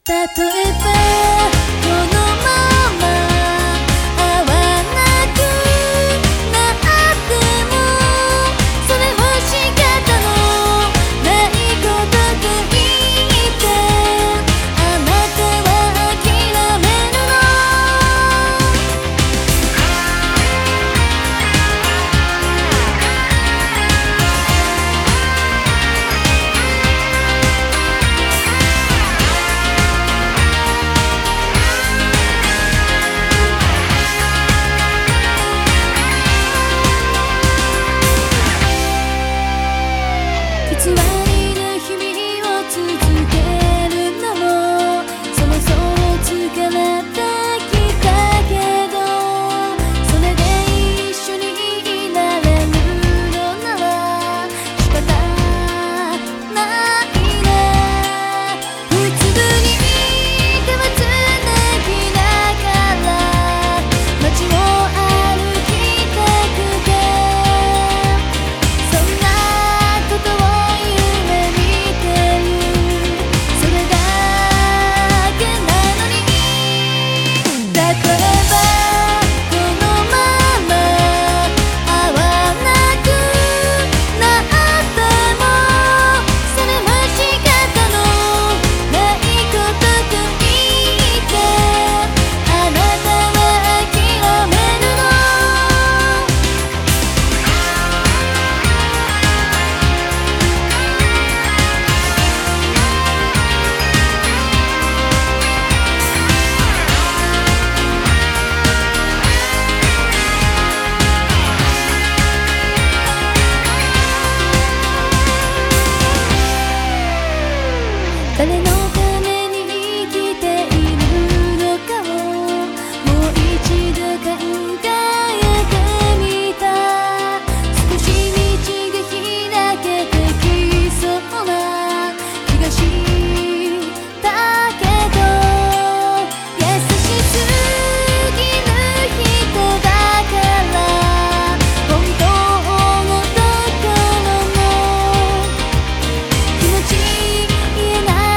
例えばこのまま会わなくなってもそれも仕方のないことと言ってあなたは諦めるの偽りの日々を続けるのもそもそも疲れてきたけどそれで一緒にいられるのなら仕方ないね普通に手はつなぎながら街を歩きたくてそんなことを誰のために生きているのかをもう一度考えてみた少し道が開けてきそうな気がしたけど優しすぎる人だから本当のところの気持ち言えない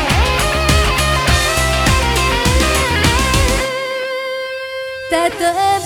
例えば